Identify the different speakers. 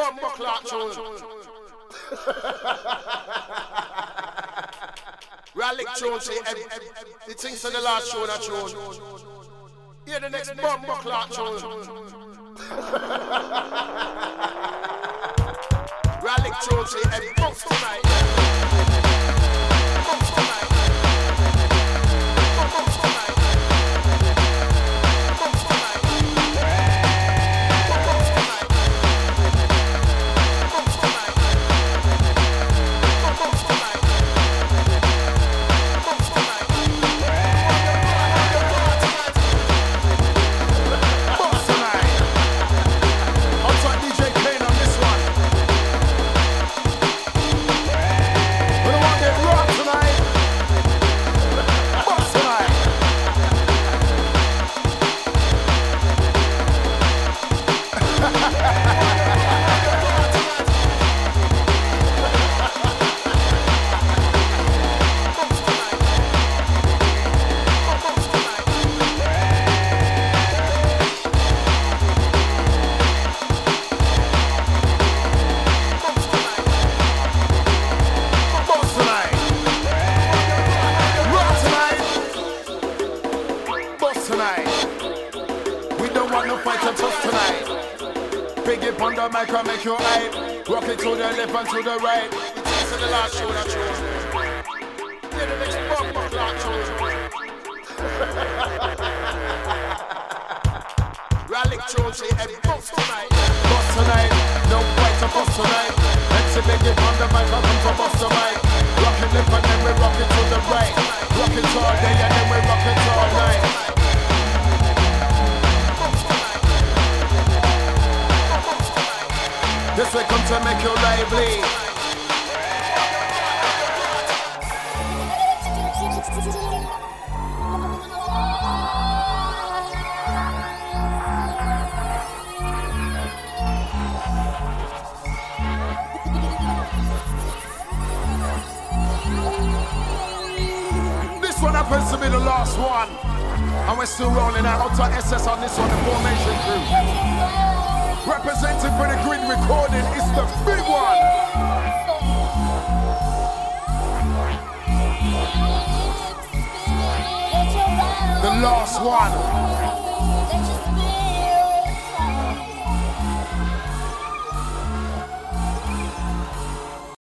Speaker 1: bumper clock tune. Relic tune, say the things of the last tune are tune. Hear the next bumper clock tune. Relic tune, say every box tonight. Box tonight. Box tonight. Box tonight. Mic and make you hype. Rock it to the left and to the right. This is the last show that chose. Hear the next bumper clock chose. Relic chose say every box tonight. Boss tonight, no fight to boss tonight. Let's see big it on the mic and come from boss to mic. Rock it left and then we rock it to the right. Rock it all day and then we rock it all night. This way come to make you lively. This one happens to be the last one. And we're still rolling out to SS on this one, the formation crew. Representing for the Grid recording is the big one. The last one.